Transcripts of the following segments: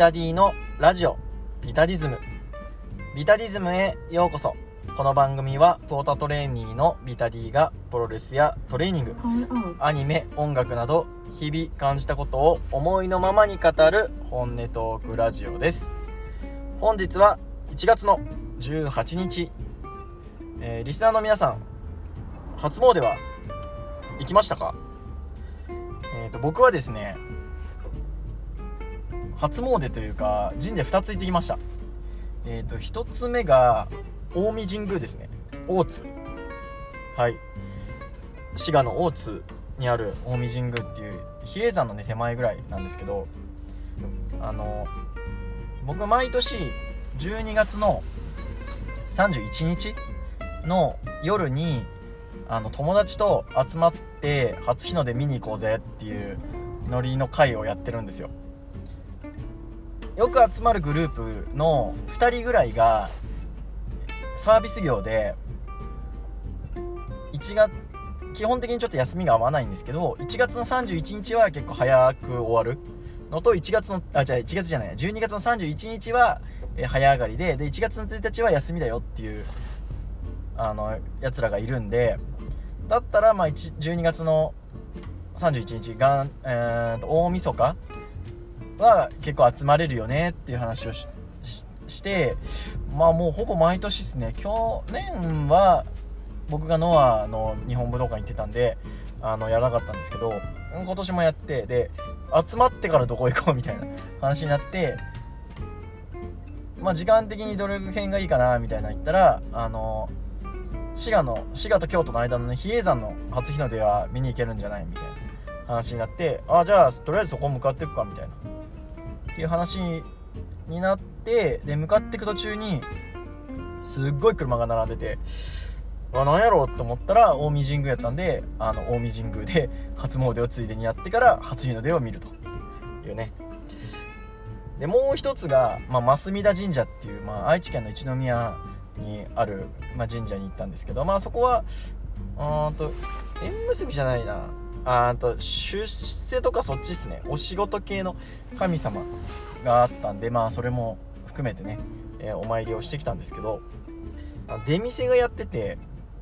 タディのラジオビタディズム。ビタディズムへようこそ。この番組はクォータトレーニーのビタディがプロレスやトレーニング、アニメ、音楽など日々感じたことを思いのままに語る本音トークラジオです。本日は1月の18日、リスナーの皆さん、初詣は行きましたか？僕はですね、初詣というか神社2つ行ってきました。1つ目が近江神宮ですね。大津、はい、滋賀の大津にある近江神宮っていう比叡山のね手前ぐらいなんですけど、僕毎年12月の31日の夜に友達と集まって初日の出見に行こうぜっていうノリの会をやってるんですよ。よく集まるグループの2人ぐらいがサービス業で基本的にちょっと休みが合わないんですけど、1月の31日は結構早く終わるのと、12月の31日は早上がりで1月の1日は休みだよっていうやつらがいるんで、だったら12月の31日が大晦日は結構集まれるよねっていう話をして、もうほぼ毎年ですね。去年は僕がノアの日本武道館行ってたんでやらなかったんですけど、今年もやって、で集まってからどこ行こうみたいな話になって、時間的にどれ辺がいいかなみたいな言ったら、滋賀と京都の間のね比叡山の初日の出は見に行けるんじゃないみたいな話になって、じゃあとりあえずそこ向かっていくかみたいなっていう話になって、で向かっていく途中にすっごい車が並んでて、何やろうと思ったら近江神宮やったんで、近江神宮で初詣をついでにやってから初日の出を見るというね。でもう一つが、増田神社っていう、愛知県の一宮にある、神社に行ったんですけど、そこは縁結びじゃないな、出世とかそっちっすね。お仕事系の神様があったんで、それも含めてね、お参りをしてきたんですけど、出店がやってて、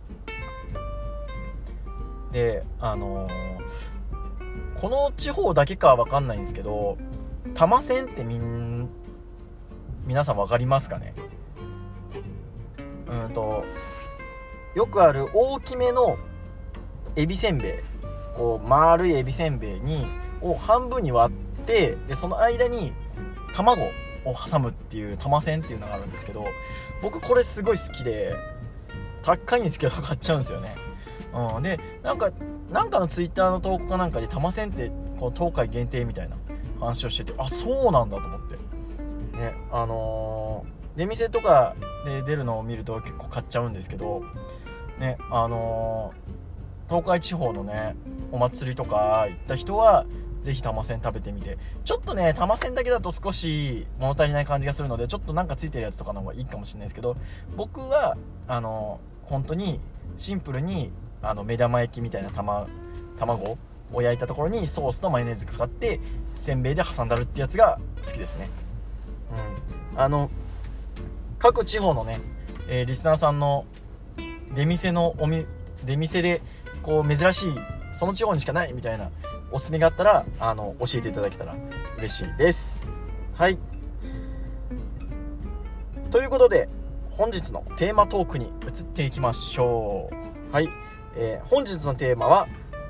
でこの地方だけかは分かんないんですけど、玉せんって皆さん分かりますかね？よくある大きめのエビせんべい、丸いエビせんべいを半分に割って、でその間に卵を挟むっていう玉せんっていうのがあるんですけど、僕これすごい好きで高いんですけど買っちゃうんですよね。でなんかのツイッターの投稿かなんかで玉せんって東海限定みたいな話をしてて、そうなんだと思ってね。出店とかで出るのを見ると結構買っちゃうんですけどね、東海地方のねお祭りとか行った人はぜひ玉せん食べてみて、ちょっとね玉せんだけだと少し物足りない感じがするので、ちょっとなんかついてるやつとかの方がいいかもしれないですけど、僕は本当にシンプルに目玉焼きみたいな卵を焼いたところにソースとマヨネーズかかってせんべいで挟んだるってやつが好きですね。各地方のね、リスナーさんの出店で珍しいその地方にしかないみたいなおすすめがあったら教えていただけたら嬉しいです。はい、ということで本日のテーマトークに移っていきましょう。はい、本日のテーマは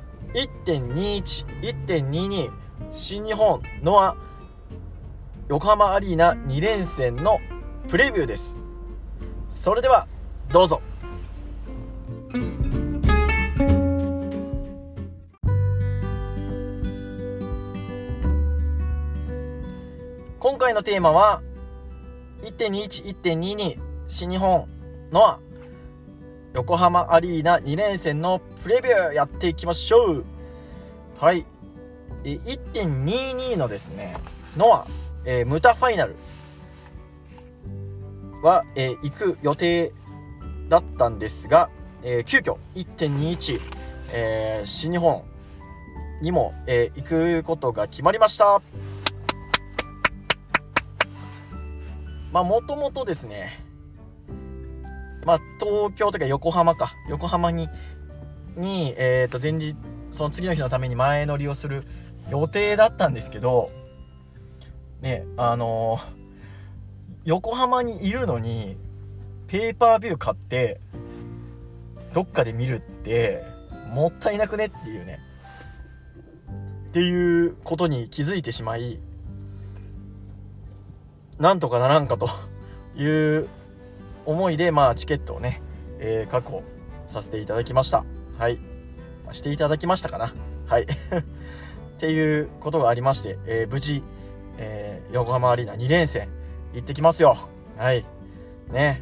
1.21、1.22 新日本ノア横浜アリーナ2連戦のプレビューです。それではどうぞ。今回のテーマは 1.21、1.22 新日本ノア横浜アリーナ2連戦のプレビューやっていきましょう。はい、1.22 のですねノア、ムタファイナルは、行く予定だったんですが、急遽 1.21、新日本にも、行くことが決まりました。 もともとですね、東京とか横浜に前日、その次の日のために前乗りをする予定だったんですけどね、横浜にいるのにペーパービュー買ってどっかで見るってもったいなくねっていうことに気づいてしまい、なんとかならんかという思いでチケットをね、確保させていただきました。はい、していただきましたかな。はいっていうことがありまして、無事、横浜アリーナ2連戦行ってきますよ。はいね、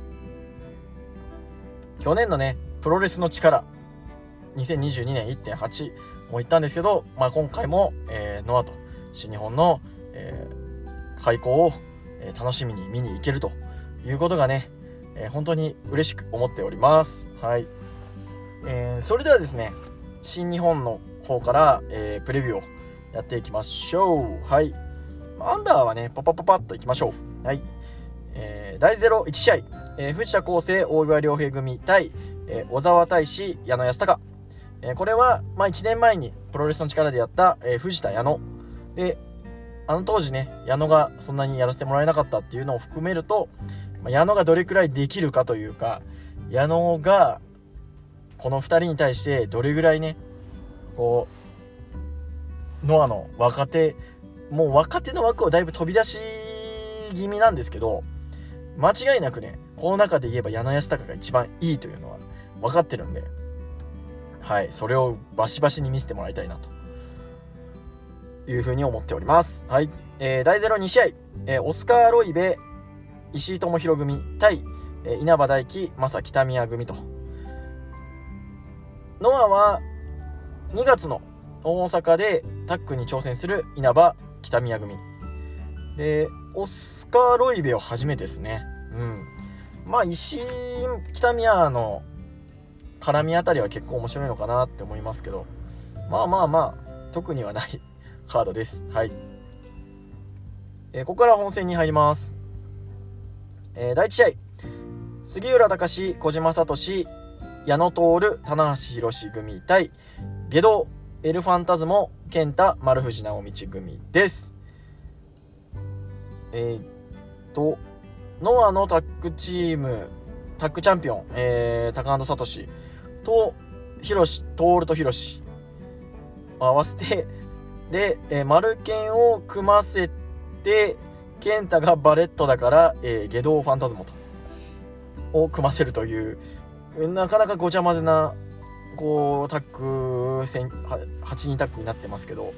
去年のねプロレスの力2022年 1.8 も行ったんですけど、今回も、ノアと新日本の、開校を、楽しみに見に行けるということがね、本当に嬉しく思っております。はい、それではですね、新日本の方から、プレビューをやっていきましょう。はい、アンダーはねパッといきましょう。はい、第01試合、藤田康生大岩良平組対、小沢大志矢野安隆。これは、1年前にプロレスの力でやった、藤田矢野で、当時ね矢野がそんなにやらせてもらえなかったっていうのを含めると、矢野がどれくらいできるかというか、矢野がこの2人に対してどれぐらいねこうノアの若手の枠をだいぶ飛び出し気味なんですけど、間違いなくねこの中で言えば矢野安隆が一番いいというのは分かってるんで、はい、それをバシバシに見せてもらいたいなというふうに思っております。はい、第02試合、オスカー・ロイベ石井智弘組対、稲葉大輝正北宮組と。ノアは2月の大阪でタッグに挑戦する稲葉北宮組で、オスカー・ロイベは初めてですね。石井北宮の絡みあたりは結構面白いのかなって思いますけど、特にはないカードです。はい、ここから本戦に入ります。第1試合、杉浦隆小島聡矢野徹棚橋宏組対下道エルファンタズモ健太丸藤直道組です。ノアのタッグチャンピオン、高安聡と徹と広を合わせてで、丸健を組ませて、健太がバレットだから、下道ファンタズモを組ませるという、なかなかごちゃ混ぜなタッグ戦8人タッグになってますけど、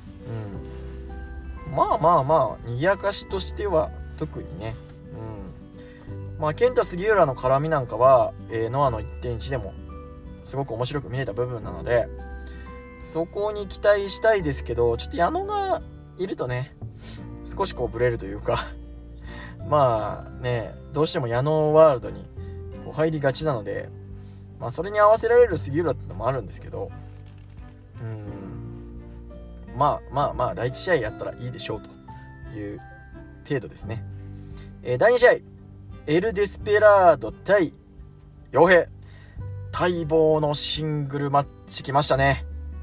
賑やかしとしては特にね、健太杉浦の絡みなんかは、ノアの 1.1 でもすごく面白く見れた部分なので、そこに期待したいですけど、ちょっと矢野がいるとね少しブレるというかどうしても矢野ワールドに入りがちなので、それに合わせられる杉浦ってのもあるんですけど、第1試合やったらいいでしょうという程度ですね。第2試合、エル・デスペラード対傭兵、待望のシングルマッチ来ましたね。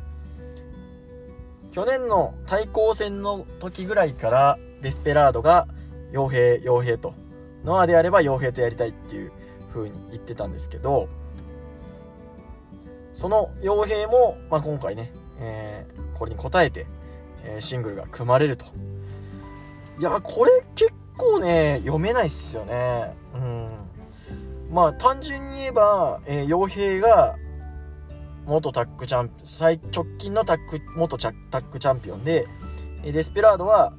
去年の対抗戦の時ぐらいからデスペラードが傭兵と、ノアであれば傭兵とやりたいっていう風に言ってたんですけど、その傭兵も、今回ね、これに応えて、シングルが組まれると。いやこれ結構ね読めないっすよね。単純に言えば、傭兵が元タッグチャンピオン、最直近の元タッグチャンピオンで、デスペラードは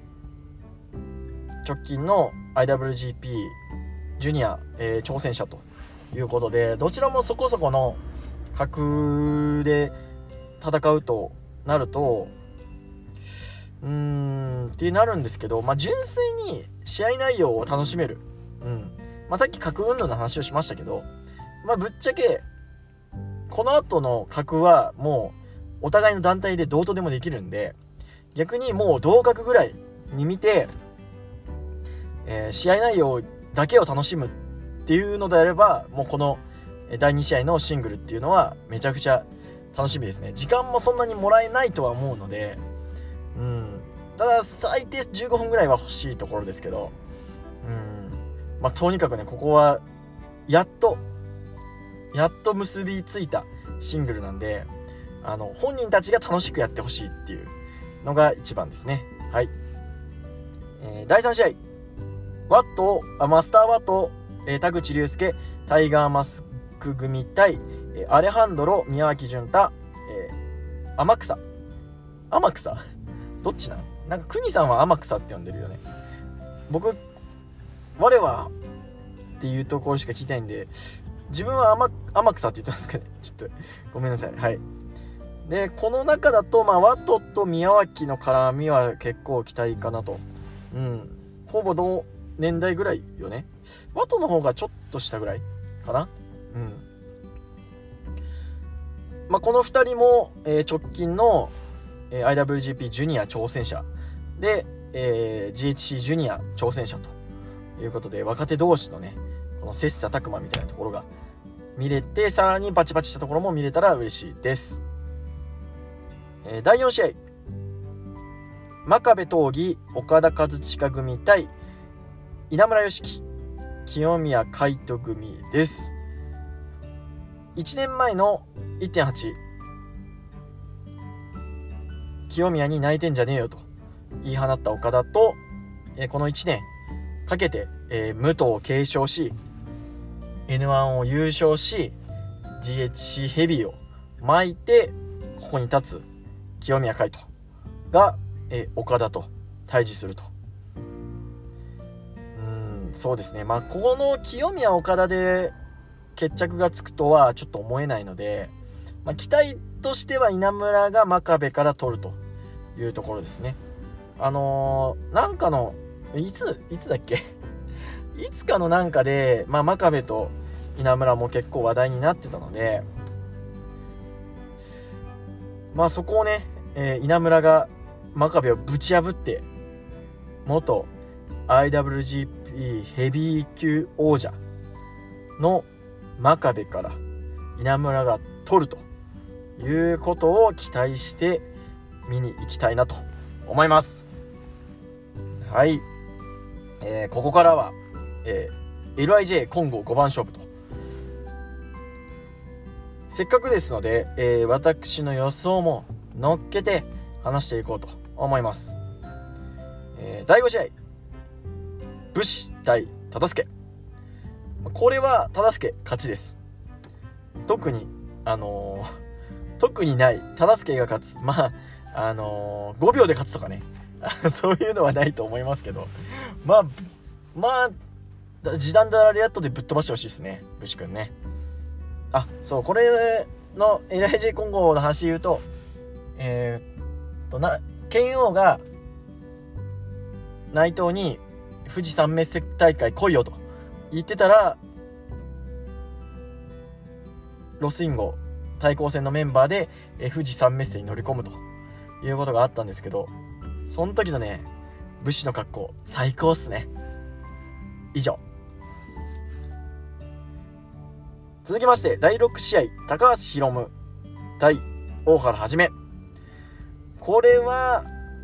直近の IWGP ジュニア、挑戦者ということで、どちらもそこそこの格で戦うとなるとってなるんですけど、純粋に試合内容を楽しめる、さっき格運動の話をしましたけど、ぶっちゃけこの後の格はもうお互いの団体でどうとでもできるんで、逆にもう同格ぐらいに見て、 試合内容だけを楽しむっていうのであれば、もうこの第2試合のシングルっていうのはめちゃくちゃ楽しみですね。時間もそんなにもらえないとは思うので、ただ最低15分ぐらいは欲しいところですけど、とにかくね、ここはやっと結びついたシングルなんで、本人たちが楽しくやってほしいっていうのが一番ですね。はい。第3試合、マスターワット、田口竜介タイガーマスク組対アレハンドロ宮脇潤太、天草どっちなんか国さんは天草って呼んでるよね。僕我はっていうところしか聞きたいんで、自分は天草って言ってますかね。ちょっとごめんなさい。はい。でこの中だとワトと宮脇の絡みは結構期待かなと。ほぼ同年代ぐらいよね。ワトの方がちょっと下ぐらいかな。この2人も、直近の、IWGP ジュニア挑戦者で、GHC ジュニア挑戦者ということで、若手同士のねこの切磋琢磨みたいなところが見れて、さらにバチバチしたところも見れたら嬉しいです。第4試合、真壁闘技岡田和親組対稲村良樹清宮海斗組です。1年前の 1.8 清宮に泣いてんじゃねえよと言い放った岡田と、この1年かけて、武藤を継承し N1 を優勝し GHC ヘビーを巻いて、ここに立つ清宮海斗が、岡田と対峙すると。そうですね。ここの清宮岡田で決着がつくとはちょっと思えないので、期待としては稲村が真壁から取るというところですね。なんかのいつだっけいつかのなんかで、真壁と稲村も結構話題になってたので、そこをね、稲村が真壁をぶち破って元 IWGP ヘビー級王者の真壁から稲村が取るということを期待して見に行きたいなと思います。はい、ここからは、LIJ 混合5番勝負と。せっかくですので、私の予想も乗っけて話していこうと思います。第5試合、武士対忠相。これは忠相勝ちです。特にない忠相が勝つ、5秒で勝つとかねそういうのはないと思いますけど、時短ダラリアットでぶっ飛ばしてほしいですね、武士くんね。そう、これの LIJ 混合の話言うと、剣王が内藤に富士山滅大会来いよと言ってたら、ロスインゴ対抗戦のメンバーで富士山滅に乗り込むということがあったんですけど、その時のね武士の格好最高っすね。以上。続きまして第6試合、高橋宏夢対大原はじめ。これは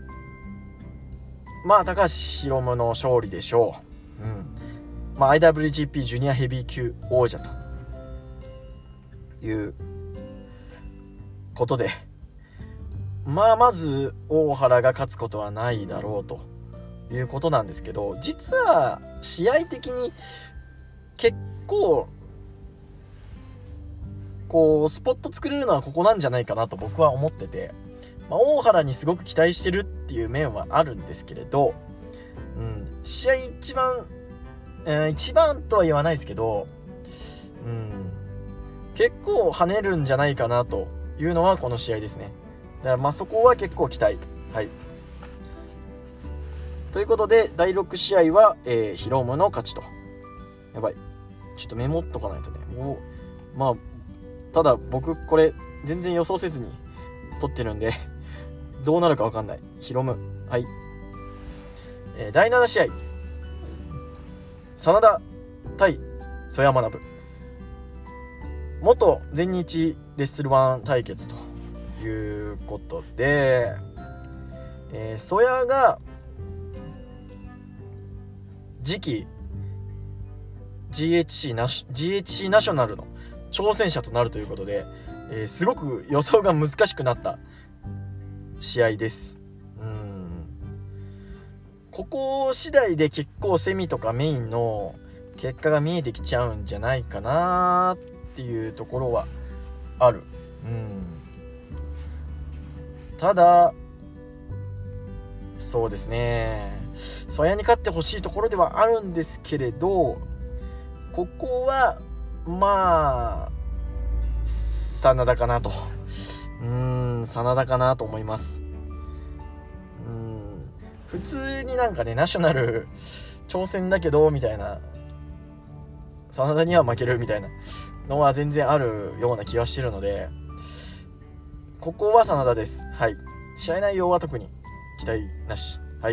高橋宏夢の勝利でしょう。IWGP ジュニアヘビー級王者ということで、まず大原が勝つことはないだろうということなんですけど、実は試合的に結構スポット作れるのはここなんじゃないかなと僕は思ってて、大原にすごく期待してるっていう面はあるんですけれど、試合一番とは言わないですけど、結構跳ねるんじゃないかなというのはこの試合ですね。だからそこは結構期待。はい。ということで第6試合は、ヒロムの勝ちと。やばい。ちょっとメモっとかないとね。ただ僕これ全然予想せずに撮ってるんでどうなるか分かんない。ヒロム。はい。第7試合、 真田対曽山学、元全日レッスル1対決ということで、曽谷が次期 GHC ナショナルの挑戦者となるということで、すごく予想が難しくなった試合です。ここ次第で結構セミとかメインの結果が見えてきちゃうんじゃないかなっていうところはある。ただそうですね、曽谷に勝ってほしいところではあるんですけれど、ここはまあ真田かなと真田かなと思います。普通になんかね、ナショナル挑戦だけどみたいな、真田には負けるみたいなのは全然あるような気がしてるので、ここは真田です。はい。試合内容は特に期待なし。はい。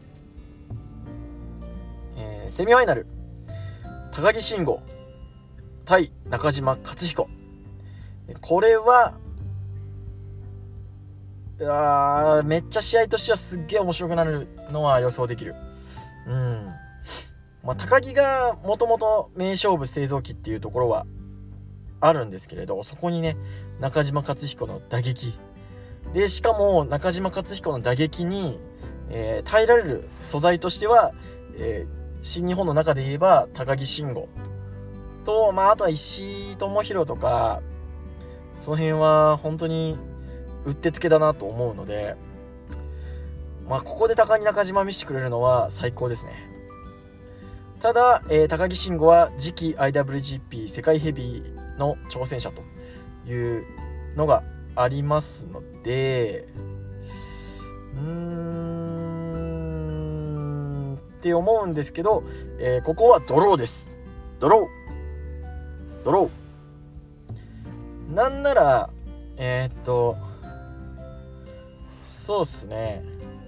セミファイナル、高木慎吾対中島克彦。これはめっちゃ試合としてはすっげえ面白くなるのは予想できる。高木がもともと名勝負製造機っていうところはあるんですけれど、そこにね、中島克彦の打撃で、しかも中島克彦の打撃に、耐えられる素材としては、新日本の中で言えば高木慎吾と、あとは石井智弘とか、その辺は本当にうってつけだなと思うので、ここで高木中島見せてくれるのは最高ですね。ただ、高木慎吾は次期 IWGP 世界ヘビーの挑戦者というのがありますので、って思うんですけど、ここはドローです。ドローなんならそうっすね、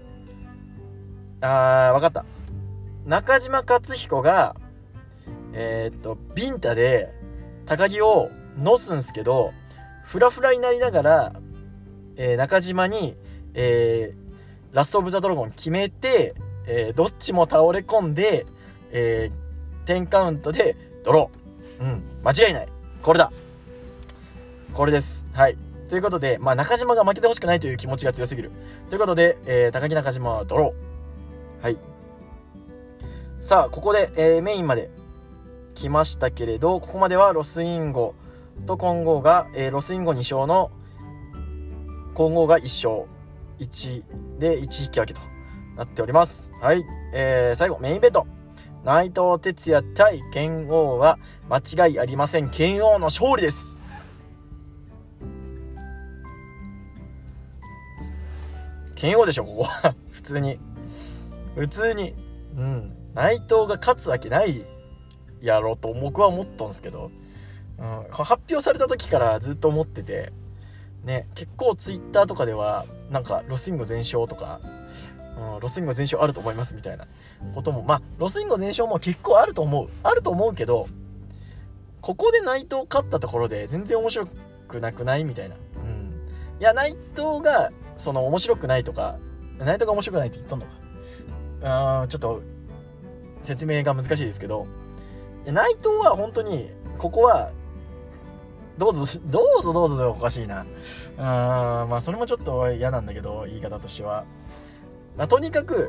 わかった。中島克彦がビンタで高木をのすんすけど、フラフラになりながら、中島に、ラストオブザドラゴン決めて、どっちも倒れ込んで、10カウントでドロー。間違いない。これです。はい。ということで、中島が負けてほしくないという気持ちが強すぎるということで、高木中島はドロー。はい。さあここで、メインまで来ましたけれど、ここまではロスインゴと混合が、ロスインゴ2勝の混合が1勝1で1引き分けとなっております。はい。最後メインイベント、内藤哲也対拳王は間違いありません。拳王の勝利です。拳王でしょここは普通に内藤が勝つわけないやろと僕は思ったんですけど、発表された時からずっと思っててね、結構ツイッターとかではなんかロスインゴ全勝とか、ロスインゴ全勝あると思いますみたいなことも、ロスインゴ全勝も結構あると思うけど、ここで内藤勝ったところで全然面白くなくないみたいな。いや内藤がその面白くないとか、内藤が面白くないって言っとんのか、ちょっと説明が難しいですけど、内藤は本当にここはどうぞおかしいな。それもちょっと嫌なんだけど、言い方としては、とにかく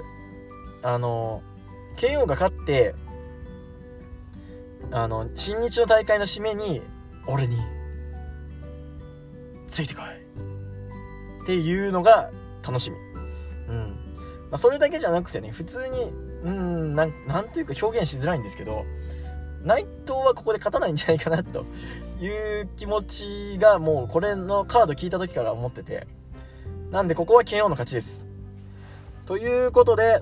KO が勝って新日の大会の締めに俺についてこいっていうのが楽しみ。それだけじゃなくてね、普通になんというか表現しづらいんですけど、内藤はここで勝たないんじゃないかなという気持ちがもうこれのカード聞いた時から思ってて、なんでここは KO の勝ちです。ということで、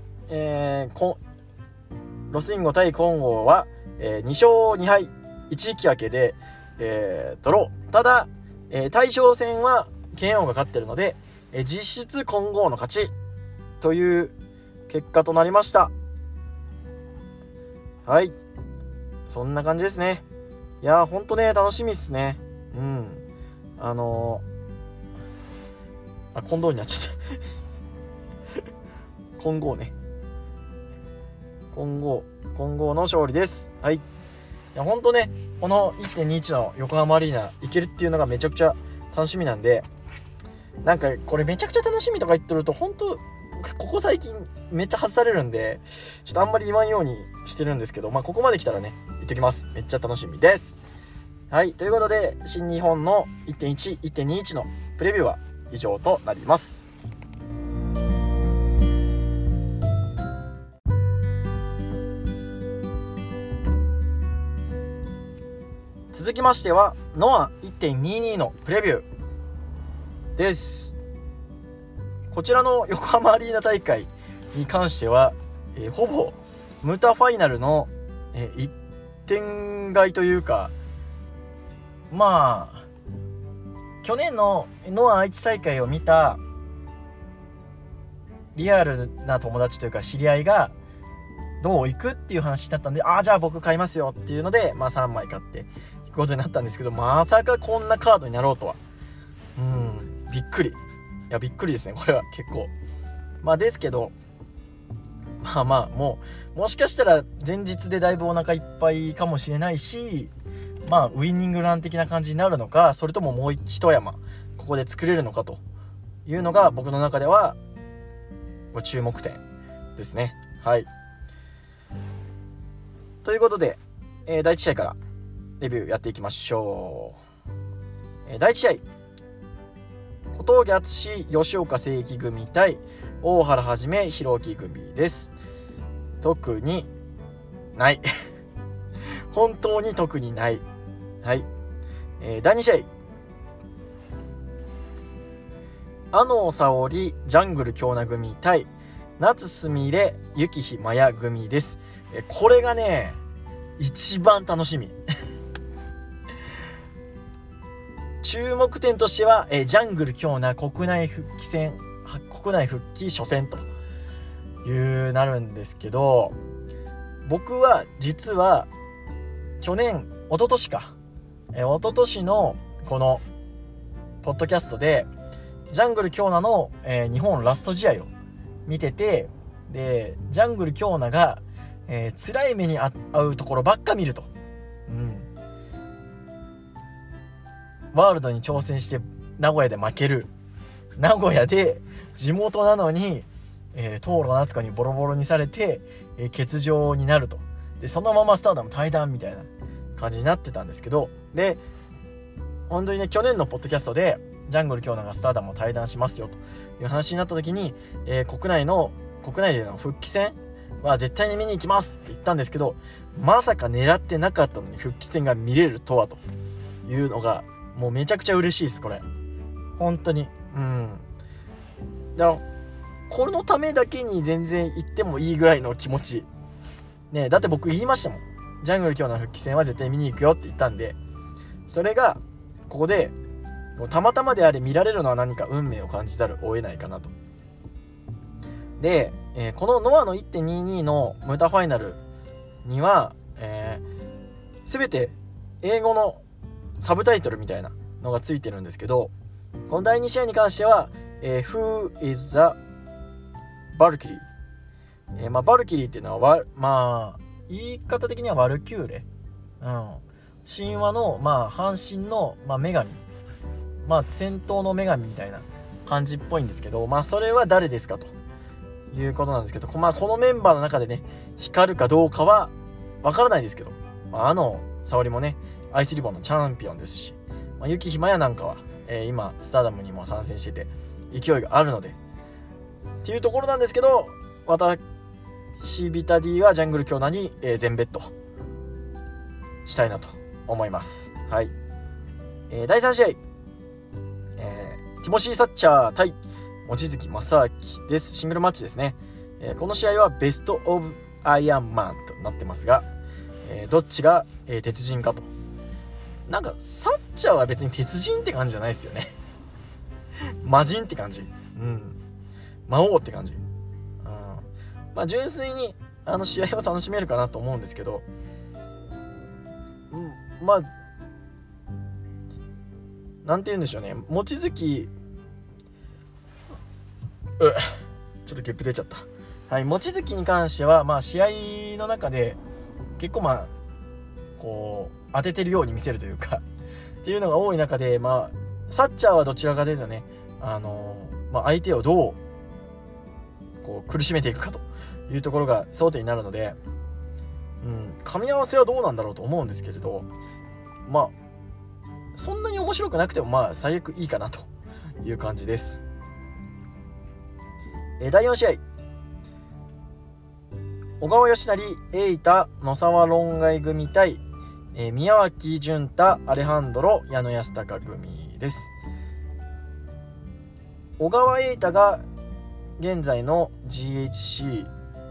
ロスインゴ対混合は、2勝2敗1引き分けで、ドロー。ただ、対象戦は KO が勝ってるので、実質混合の勝ちという結果となりました。 はい、そんな感じですね。いやーほんとね楽しみっすね。近藤になっちゃった金剛ね、金剛の勝利です。はい、いやほんとねこの 1.21 の横浜アリーナ行けるっていうのがめちゃくちゃ楽しみなんで、なんかこれめちゃくちゃ楽しみとか言ってるとほんとここ最近めっちゃ外されるんでちょっとあんまり言わんようにしてるんですけど、ここまで来たらね言っときます。めっちゃ楽しみです。はい、ということで新日本の 1.1、1.21 のプレビューは以上となります。続きましてはノア 1.22 のプレビューです。こちらの横浜アリーナ大会に関しては、ほぼムタファイナルの、一点買いというか、去年のノア愛知大会を見たリアルな友達というか知り合いがどう行くっていう話になったんで、じゃあ僕買いますよっていうので、3枚買って行くことになったんですけど、まさかこんなカードになろうとは。びっくり。いやびっくりですねこれは結構。ですけどもしかしたら前日でだいぶお腹いっぱいかもしれないし、ウイニングラン的な感じになるのか、それとももう一山ここで作れるのかというのが僕の中ではご注目点ですね。はい、ということで、第1試合からレビューやっていきましょう。第1試合小峠敦吉岡正義組対大原はじめひろき組です。特にない本当に特にない。はい、第2試合安野沙織ジャングル京奈組対夏すみれ雪日まや組です。これがね一番楽しみ注目点としては、ジャングル京奈国内復帰初戦というなるんですけど、僕は実は一昨年のこのポッドキャストでジャングル京奈の、日本ラスト試合を見てて、でジャングル京奈が、辛い目に遭うところばっか見ると、ワールドに挑戦して名古屋で負ける、名古屋で地元なのに、東路夏子にボロボロにされて、欠場になると。でそのままスターダム退団みたいな感じになってたんですけど、で本当にね去年のポッドキャストでジャングル京奈がスターダムを退団しますよという話になった時に、国内での復帰戦は絶対に見に行きますって言ったんですけど、まさか狙ってなかったのに復帰戦が見れるとはというのがもうめちゃくちゃ嬉しいですこれ本当に。だからこのためだけに全然行ってもいいぐらいの気持ちね。だって僕言いましたもん、ジャングル京奈復帰戦は絶対見に行くよって言ったんで、それがここでたまたまであれ見られるのは何か運命を感じざるを得ないかなと。で、このノアの 1.22 のムタファイナルには、全て英語のサブタイトルみたいなのがついてるんですけど、この第2試合に関しては、Who is the Valkyrie、バルキリーっていうのは言い方的にはワルキューレ、神話の半身の、女神、戦闘の女神みたいな感じっぽいんですけど、それは誰ですかということなんですけど、このメンバーの中でね光るかどうかはわからないですけど、沙織もねアイスリボンのチャンピオンですし、雪ひまやなんかは、今スターダムにも参戦してて勢いがあるのでっていうところなんですけど、私ビタディはジャングル京奈に、全ベットしたいなと思います。はい、第3試合、ティモシー・サッチャー対望月正明です。シングルマッチですね。この試合はベストオブアイアンマンとなってますが、どっちが、鉄人かと。なんかサッチャーは別に鉄人って感じじゃないですよね魔人って感じ、魔王って感じ、純粋に試合を楽しめるかなと思うんですけど、まあなんて言うんでしょうね、望月ちょっとゲップ出ちゃった。はい、望月に関しては、試合の中で結構こう当ててるように見せるというかっていうのが多い中で、サッチャーはどちらかというとね、相手をどうこう苦しめていくかというところが争点になるので、噛み合わせはどうなんだろうと思うんですけれど、そんなに面白くなくても最悪いいかなという感じです。第4試合、小川義成、瑛太、野沢論外組対、宮脇潤太、アレハンドロ、矢野安隆組です。小川瑛太が現在の GHC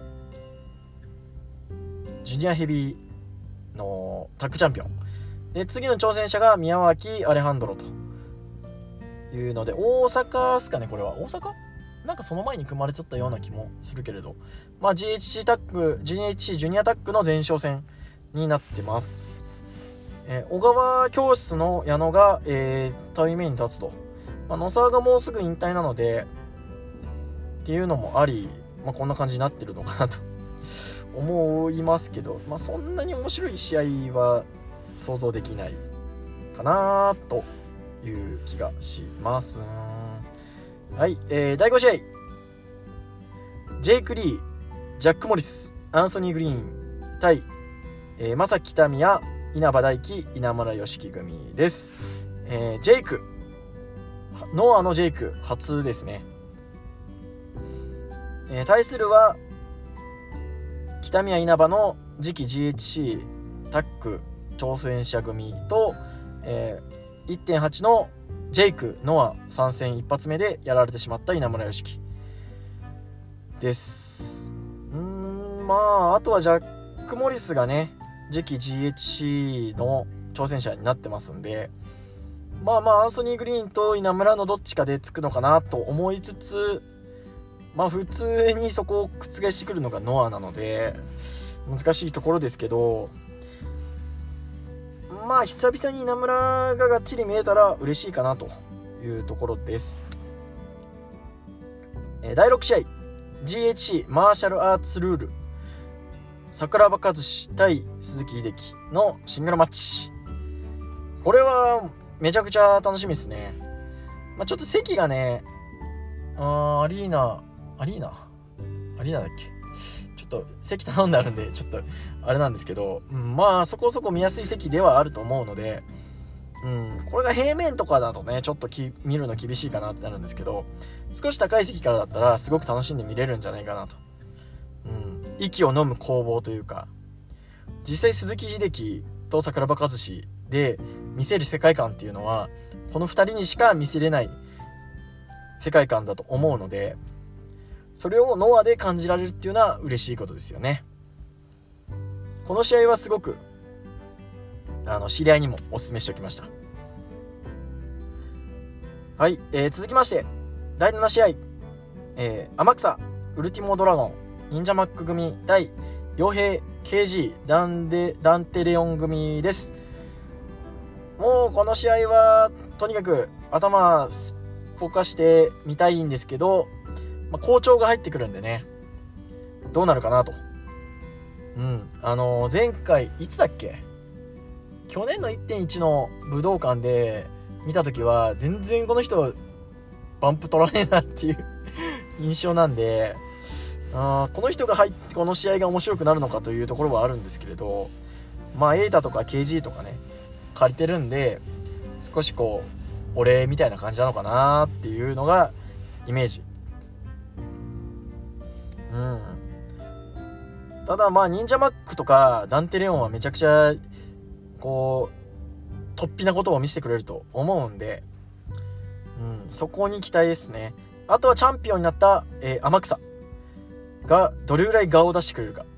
ジュニアヘビーのタッグチャンピオンで、次の挑戦者が宮脇アレハンドロというので、大阪ですかね。これは大阪なんかその前に組まれちゃったような気もするけれど、GHC タッグ GHC ジュニアタッグの前哨戦になってます。小川教室の矢野が、対面に立つと、野沢がもうすぐ引退なのでっていうのもあり、こんな感じになってるのかなと思いますけど、そんなに面白い試合は想像できないかなという気がします。はい、第5試合、ジェイク・リー、ジャック・モリス、アンソニー・グリーン対、正木民也、稲葉大輝、稲村良樹組です。ジェイク、ノアのジェイク初ですね。対するは北宮稲葉の次期 GHC タッグ挑戦者組と、1.8 のジェイク・ノア参戦一発目でやられてしまった稲村良樹です。あとはジャック・モリスがね次期 GHC の挑戦者になってますんで、アンソニー・グリーンと稲村のどっちかでつくのかなと思いつつ、普通にそこを覆してくるのがノアなので難しいところですけど、久々に稲村ががっちり見えたら嬉しいかなというところです。第6試合、 GHC マーシャルアーツルール、桜庭和志対鈴木秀樹のシングルマッチ。これはめちゃくちゃ楽しみですね。ちょっと席がね、アリーナだっけ、ちょっと席頼んであるんでちょっとあれなんですけど、そこそこ見やすい席ではあると思うので、これが平面とかだとねちょっと見るの厳しいかなってなるんですけど、少し高い席からだったらすごく楽しんで見れるんじゃないかなと。息を飲む攻防というか、実際鈴木秀樹と桜庭和志で見せる世界観っていうのはこの2人にしか見せれない世界観だと思うので、それをノアで感じられるっていうのは嬉しいことですよね。この試合はすごく知り合いにもお勧めしておきました。はい、続きまして第7試合、天草ウルティモドラゴン忍者マック組対傭兵 KG ダンテレオン組です。もうこの試合はとにかく頭すっぽかしてみたいんですけど、好調が入ってくるんでね、どうなるかなと。前回いつだっけ、去年の 1.1 の武道館で見た時は全然この人バンプ取らねえなっていう印象なんで、この人が入ってこの試合が面白くなるのかというところはあるんですけれど、エータとか KG とかね借りてるんで、少しこうお礼みたいな感じなのかなっていうのがイメージ。ただ忍者マックとかダンテレオンはめちゃくちゃこう突飛なことを見せてくれると思うんで、そこに期待ですね。あとはチャンピオンになった、天草がどれぐらい顔を出してくれるか。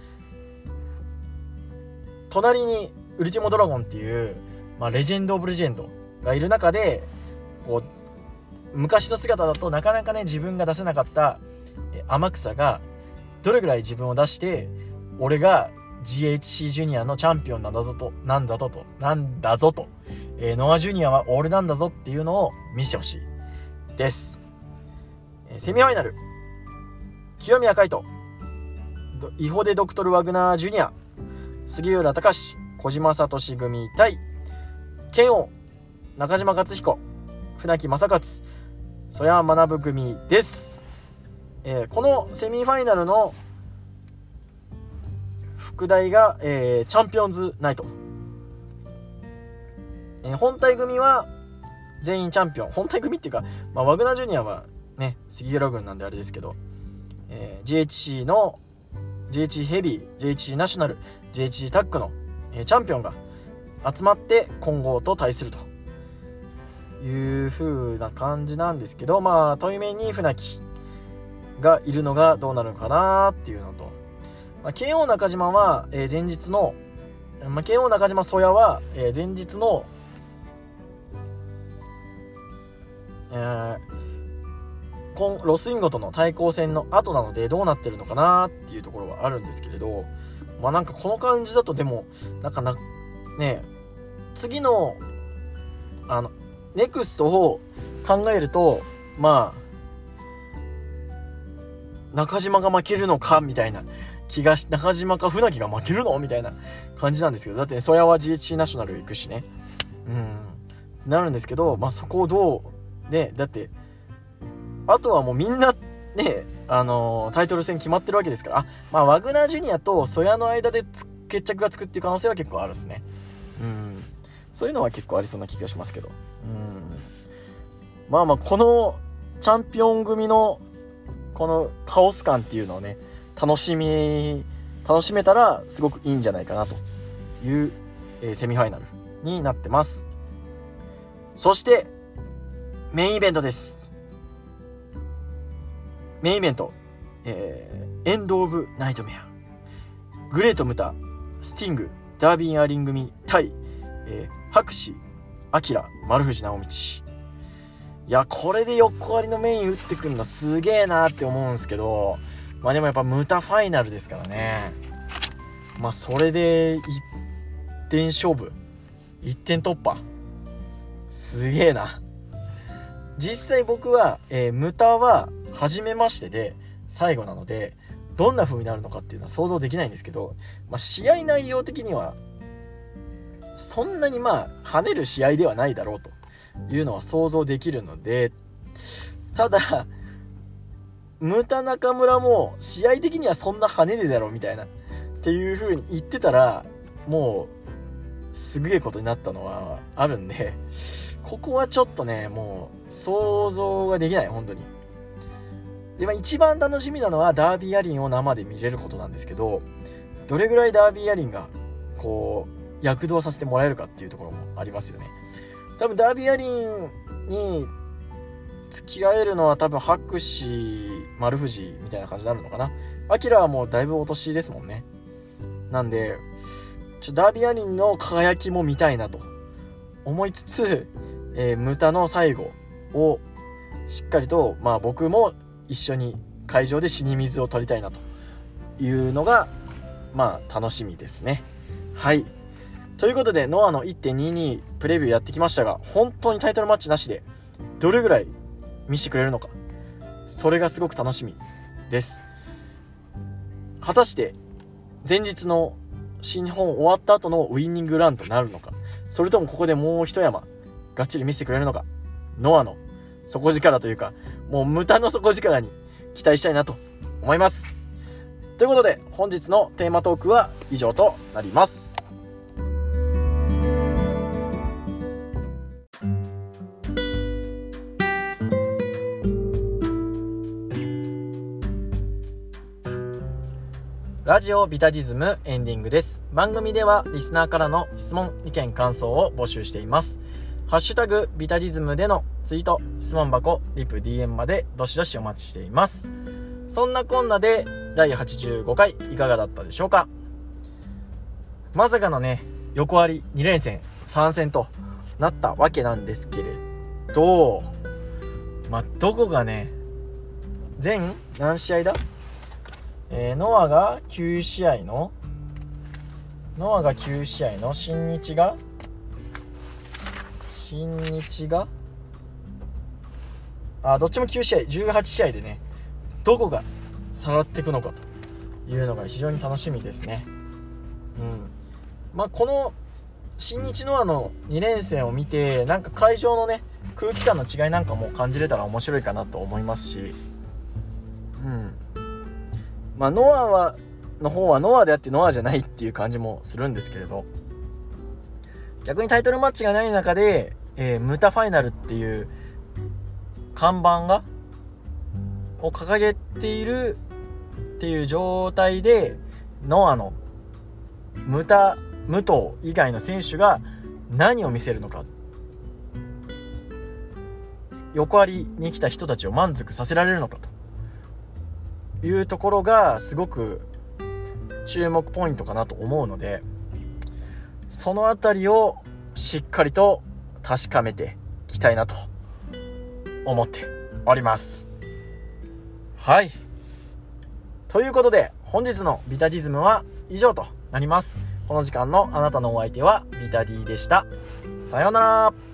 隣にウルティモドラゴンっていう、レジェンドオブレジェンドがいる中で、こう昔の姿だとなかなかね自分が出せなかった天草がどれぐらい自分を出して俺が GHC ジュニアのチャンピオンなんだぞと、ノアジュニアは俺なんだぞっていうのを見せてほしいです。セミファイナル、清宮海斗、イホデドクトルワグナージュニア、杉浦隆、小島聡組対剣王中島克彦、船木正勝、曽谷学組です。このセミファイナルの副題が、チャンピオンズナイト。本体組は全員チャンピオン。本体組っていうか、ワグナージュニアはね、杉浦軍なんであれですけど、GHC の GHC ヘビー、GHC ナショナル、GHC タッグの、チャンピオンが集まって混合と対するという風な感じなんですけど、対面に船木がいるのがどうなるのかなっていうのと、慶応中島は、前日の、慶応中島曽谷は、前日の、ロスインゴとの対抗戦の後なのでどうなってるのかなっていうところはあるんですけれど、なんかこの感じだとでも次のネクストを考えると中島が負けるのかみたいな気がし、中島か船木が負けるのみたいな感じなんですけど、だって曽谷は GHC ナショナル行くしね、なるんですけど、そこをどうね、だってあとはもうみんなね、タイトル戦決まってるわけですから、ワグナージュニアと曽谷の間で決着がつくっていう可能性は結構あるですね。そういうのは結構ありそうな気がしますけど、このチャンピオン組のこのカオス感っていうのをね、楽しめたらすごくいいんじゃないかなという、セミファイナルになってます。そしてメインイベントです。メインイベント、エンドオブナイトメア、グレートムタ、スティング、ダービン・アーリン組対、博士、アキラ、丸藤直道。いや、これで横ありのメイン打ってくるのすげえなって思うんですけど、でもやっぱムタファイナルですからね。それで1点勝負、1点突破、すげえな。実際僕は、ムタは初めましてで最後なので、どんな風になるのかっていうのは想像できないんですけど、試合内容的にはそんなに跳ねる試合ではないだろうというのは想像できるので、ただムタ中村も試合的にはそんな跳ねるだろうみたいなっていう風に言ってたら、もうすげえことになったのはあるんで、ここはちょっとね、もう想像ができない、本当に。で、一番楽しみなのはダービーアリンを生で見れることなんですけど、どれぐらいダービーアリンがこう躍動させてもらえるかっていうところもありますよね。多分ダービーアリンに付き合えるのは多分博士、丸藤みたいな感じになるのかな。アキラはもうだいぶお年ですもんね。なんでダービーアリンの輝きも見たいなと思いつつ、ムタの最後をしっかりと僕も一緒に会場で死に水を取りたいなというのが楽しみですね。はい、ということでノアの 1.22 プレビューやってきましたが、本当にタイトルマッチなしでどれぐらい見せてくれるのか、それがすごく楽しみです。果たして前日の新日本終わった後のウイニングランとなるのか、それともここでもう一山がっちり見せてくれるのか、ノアの底力というか、もう無駄の底力に期待したいなと思います。ということで本日のテーマトークは以上となります。ラジオビタディズムエンディングです。番組ではリスナーからの質問、意見、感想を募集しています。ハッシュタグビタディズムでのツイート、質問箱、リプ、DM までどしどしお待ちしています。そんなこんなで第85回いかがだったでしょうか。まさかのね、横割り2連戦3戦となったわけなんですけれど、どこがね、全何試合だノアが9試合の新日がどっちも9試合18試合でね、どこがさらっていくのかというのが非常に楽しみですね。この新日ノアの2連戦を見て、なんか会場のね空気感の違いなんかも感じれたら面白いかなと思いますし、ノアの方はノアであってノアじゃないっていう感じもするんですけれど、逆にタイトルマッチがない中で、ムタファイナルっていう看板を掲げているっていう状態で、ノアの武藤以外の選手が何を見せるのか、横ありに来た人たちを満足させられるのかというところがすごく注目ポイントかなと思うので、そのあたりをしっかりと確かめていきたいなと思っております。はい、ということで本日のビタディズムは以上となります。この時間のあなたのお相手はビタディでした。さようなら。